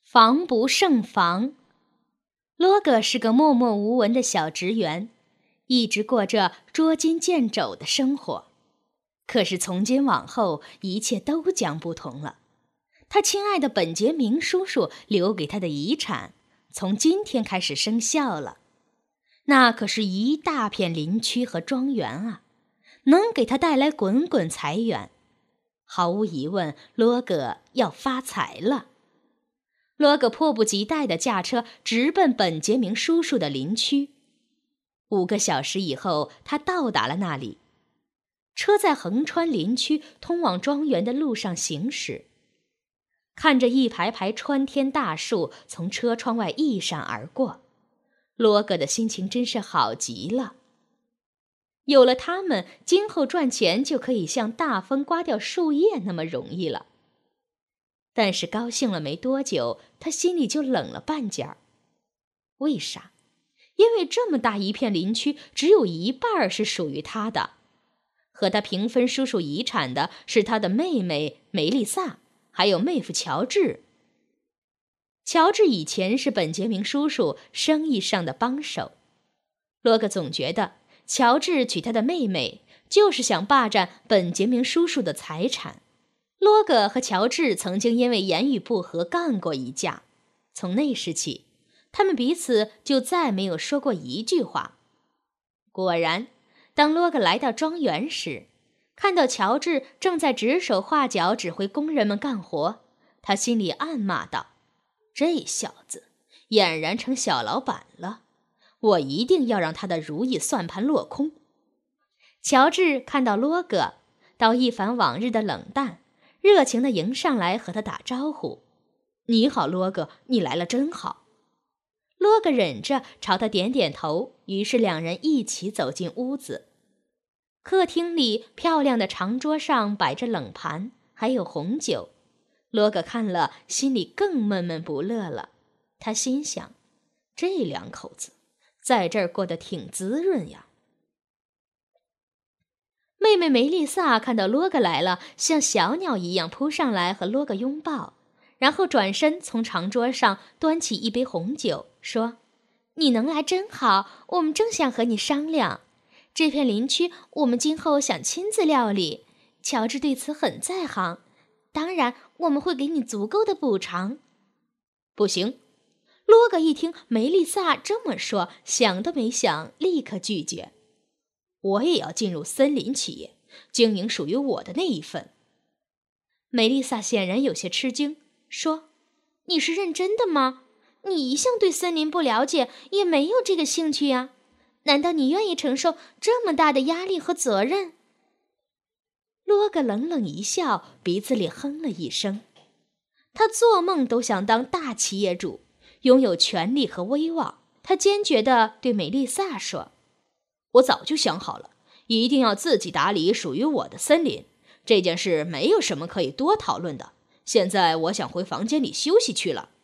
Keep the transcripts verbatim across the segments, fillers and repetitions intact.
防不胜防。罗格是个默默无闻的小职员，一直过着捉襟见肘的生活。可是从今往后，一切都将不同了。他亲爱的本杰明叔叔留给他的遗产，从今天开始生效了。那可是一大片林区和庄园啊，能给他带来滚滚财源。毫无疑问，罗格要发财了。罗格迫不及待地驾车直奔本杰明叔叔的林区。五个小时以后，他到达了那里。车在横穿林区通往庄园的路上行驶，看着一排排穿天大树从车窗外一闪而过，罗格的心情真是好极了。有了它们，今后赚钱就可以像大风刮掉树叶那么容易了。但是高兴了没多久，他心里就冷了半截儿。为啥？因为这么大一片林区，只有一半是属于他的。和他平分叔叔遗产的是他的妹妹梅丽萨，还有妹夫乔治。乔治以前是本杰明叔叔生意上的帮手。罗格总觉得乔治娶他的妹妹，就是想霸占本杰明叔叔的财产。罗格和乔治曾经因为言语不合干过一架，从那时起，他们彼此就再没有说过一句话。果然，当罗格来到庄园时，看到乔治正在指手画脚指挥工人们干活，他心里暗骂道：这小子俨然成小老板了，我一定要让他的如意算盘落空。乔治看到罗格，倒一反往日的冷淡，热情地迎上来和他打招呼：你好，罗格，你来了真好。罗格忍着朝他点点头，于是两人一起走进屋子。客厅里漂亮的长桌上摆着冷盘，还有红酒。罗格看了，心里更闷闷不乐了。他心想，这两口子在这儿过得挺滋润呀。妹妹梅丽萨看到罗格来了，像小鸟一样扑上来和罗格拥抱，然后转身从长桌上端起一杯红酒，说：你能来真好，我们正想和你商量。这片林区我们今后想亲自料理，乔治对此很在行，当然我们会给你足够的补偿。不行！罗格一听梅丽萨这么说，想都没想，立刻拒绝。我也要进入森林企业，经营属于我的那一份。梅丽萨显然有些吃惊，说：你是认真的吗？你一向对森林不了解，也没有这个兴趣呀。难道你愿意承受这么大的压力和责任？罗格冷冷一笑，鼻子里哼了一声。他做梦都想当大企业主，拥有权力和威望。他坚决地对梅丽萨说：我早就想好了，一定要自己打理属于我的森林，这件事没有什么可以多讨论的。现在我想回房间里休息去了。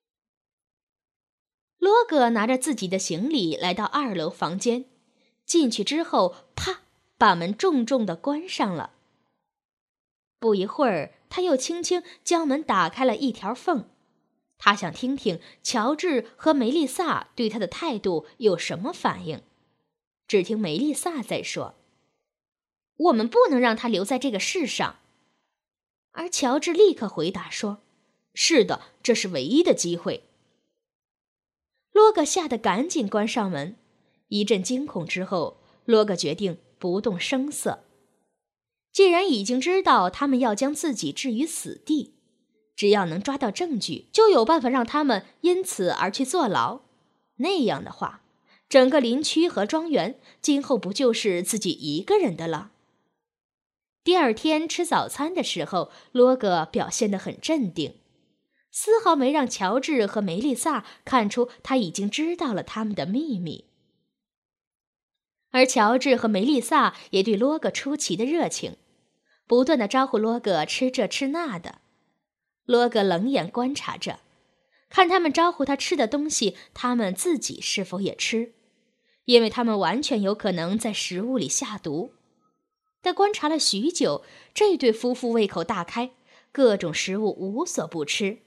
罗格拿着自己的行李来到二楼房间，进去之后，啪，把门重重地关上了。不一会儿，他又轻轻将门打开了一条缝。他想听听乔治和梅丽萨对他的态度有什么反应。只听梅丽萨在说：我们不能让他留在这个世上。而乔治立刻回答说：是的，这是唯一的机会。罗格吓得赶紧关上门。一阵惊恐之后，罗格决定不动声色。既然已经知道他们要将自己置于死地，只要能抓到证据，就有办法让他们因此而去坐牢。那样的话，整个林区和庄园今后不就是自己一个人的了？第二天吃早餐的时候，罗格表现得很镇定，丝毫没让乔治和梅丽萨看出他已经知道了他们的秘密。而乔治和梅丽萨也对罗格出奇的热情，不断地招呼罗格吃这吃那的。罗格冷眼观察着，看他们招呼他吃的东西，他们自己是否也吃，因为他们完全有可能在食物里下毒。但观察了许久，这对夫妇胃口大开，各种食物无所不吃，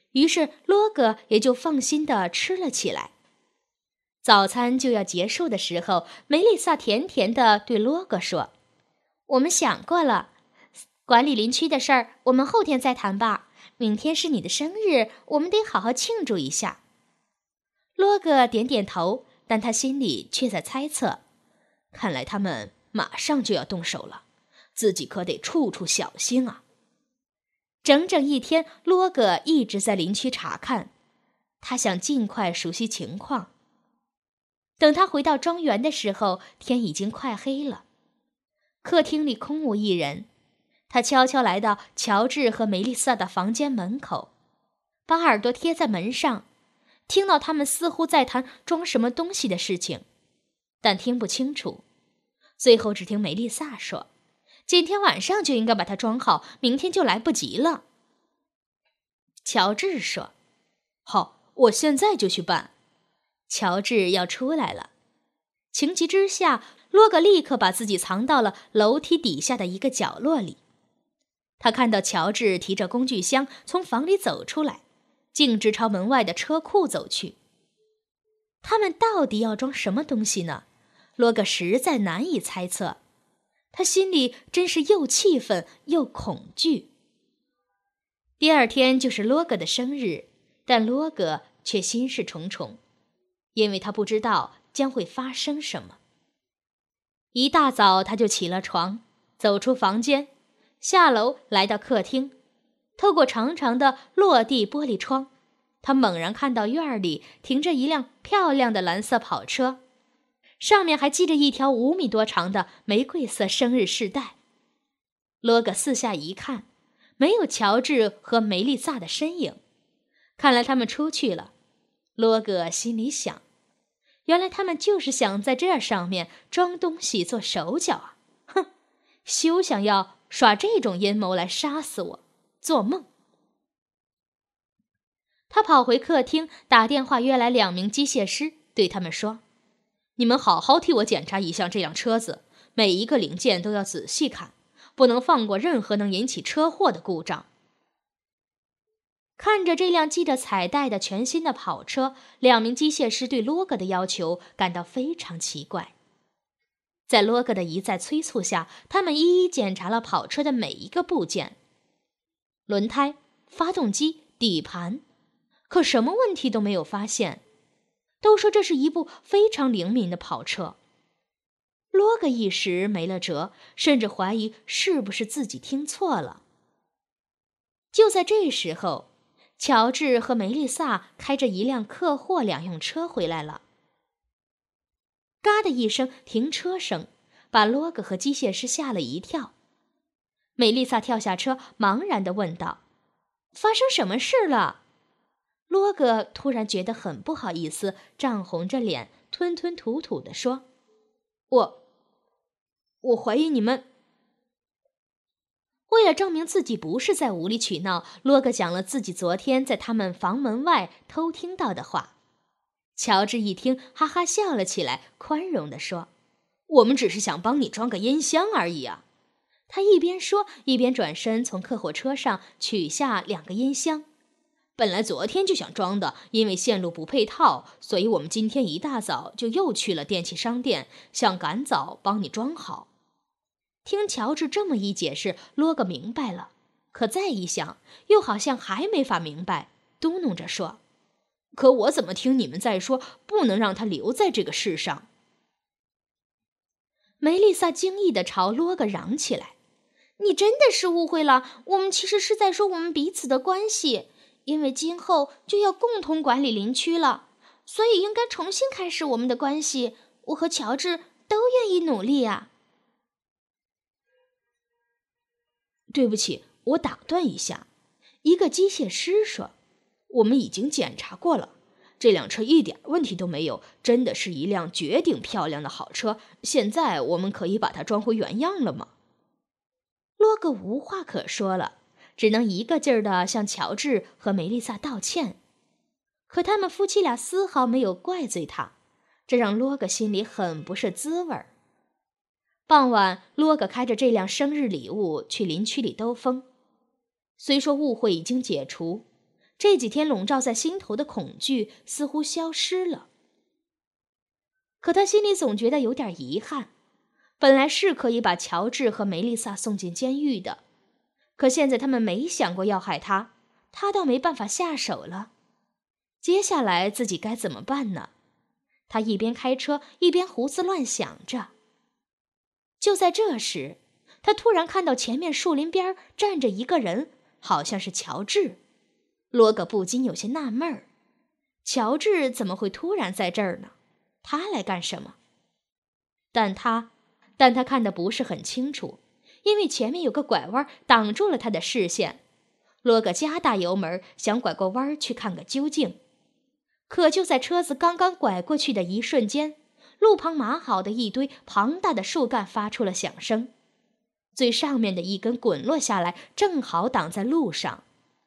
于是罗格也就放心地吃了起来。早餐就要结束的时候，梅丽萨甜甜地对罗格说：“我们想过了，管理林区的事儿，我们后天再谈吧。明天是你的生日，我们得好好庆祝一下。”罗格点点头，但他心里却在猜测：看来他们马上就要动手了，自己可得处处小心啊。整整一天，罗格一直在林区查看，他想尽快熟悉情况。等他回到庄园的时候，天已经快黑了。客厅里空无一人，他悄悄来到乔治和梅丽萨的房间门口，把耳朵贴在门上，听到他们似乎在谈装什么东西的事情，但听不清楚。最后只听梅丽萨说：“今天晚上就应该把它装好，明天就来不及了。”乔治说：“好，我现在就去办。”乔治要出来了，情急之下，罗格立刻把自己藏到了楼梯底下的一个角落里。他看到乔治提着工具箱从房里走出来，径直朝门外的车库走去。他们到底要装什么东西呢？罗格实在难以猜测，他心里真是又气愤又恐惧。第二天就是罗格的生日，但罗格却心事重重，因为他不知道将会发生什么。一大早他就起了床，走出房间，下楼来到客厅，透过长长的落地玻璃窗，他猛然看到院里停着一辆漂亮的蓝色跑车，上面还系着一条五米多长的玫瑰色生日饰带。罗格四下一看，没有乔治和梅丽萨的身影，看来他们出去了。罗格心里想，原来他们就是想在这上面装东西做手脚啊！哼，休想要耍这种阴谋来杀死我，做梦！他跑回客厅，打电话约来两名机械师，对他们说：“你们好好替我检查一下这辆车子，每一个零件都要仔细看，不能放过任何能引起车祸的故障。”看着这辆系着彩带的全新的跑车，两名机械师对罗格的要求感到非常奇怪。在罗格的一再催促下，他们一一检查了跑车的每一个部件：轮胎、发动机、底盘，可什么问题都没有发现。都说这是一部非常灵敏的跑车。罗格一时没了辙，甚至怀疑是不是自己听错了。就在这时候，乔治和梅丽萨开着一辆客货两用车回来了。嘎的一声停车声，把罗格和机械师吓了一跳。梅丽萨跳下车，茫然地问道：“发生什么事了？”罗格突然觉得很不好意思，涨红着脸，吞吞吐吐地说：“我，我怀疑你们。”为了证明自己不是在无理取闹，罗格讲了自己昨天在他们房门外偷听到的话。乔治一听，哈哈笑了起来，宽容地说：“我们只是想帮你装个音箱而已啊。”他一边说，一边转身从客货车上取下两个音箱。本来昨天就想装的，因为线路不配套，所以我们今天一大早就又去了电器商店，想赶早帮你装好。听乔治这么一解释，罗格明白了，可再一想，又好像还没法明白，嘟哝着说：“可我怎么听你们在说，不能让他留在这个世上？”梅丽萨惊异地朝罗格嚷起来：“你真的是误会了，我们其实是在说我们彼此的关系，因为今后就要共同管理林区了，所以应该重新开始我们的关系。我和乔治都愿意努力啊。”对不起，我打断一下。一个机械师说：“我们已经检查过了，这辆车一点问题都没有，真的是一辆绝顶漂亮的好车。现在我们可以把它装回原样了吗？”罗格无话可说了，只能一个劲儿地向乔治和梅丽萨道歉。可他们夫妻俩丝毫没有怪罪他，这让罗格心里很不是滋味儿。傍晚，罗格开着这辆生日礼物去林区里兜风。虽说误会已经解除， 这几天笼罩在心头的恐惧似乎消失了。可他心里总觉得有点遗憾，本来是可以把乔治和梅丽萨送进监狱的，可现在他们没想过要害他，他倒没办法下手了。接下来自己该怎么办呢？他一边开车一边胡思乱想着。就在这时，他突然看到前面树林边站着一个人，好像是乔治。罗格不禁有些纳闷儿，乔治怎么会突然在这儿呢？他来干什么？但他，但他看得不是很清楚，因为前面有个拐弯挡住了他的视线。罗格加大油门，想拐过弯去看个究竟。可就在车子刚刚拐过去的一瞬间，路旁码好的一堆庞大的树干发出了响声，最上面的一根滚落下来，正好挡在路上。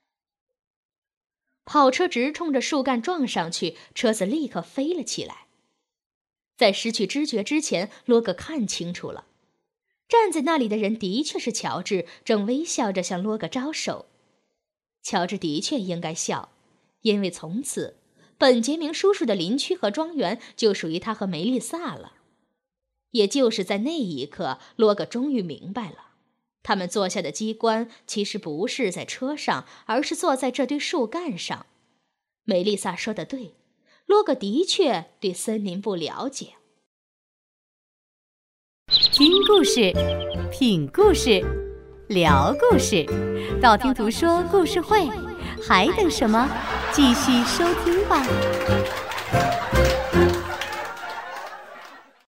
跑车直冲着树干撞上去，车子立刻飞了起来。在失去知觉之前，罗格看清楚了，站在那里的人的确是乔治，正微笑着向罗格招手。乔治的确应该笑，因为从此本杰明叔叔的林区和庄园就属于他和梅丽萨了。也就是在那一刻，罗格终于明白了，他们坐下的机关其实不是在车上，而是坐在这堆树干上。梅丽萨说的对，罗格的确对森林不了解。 听故事，品故事，聊故事，道听途说故事会，还等什么？继续收听吧。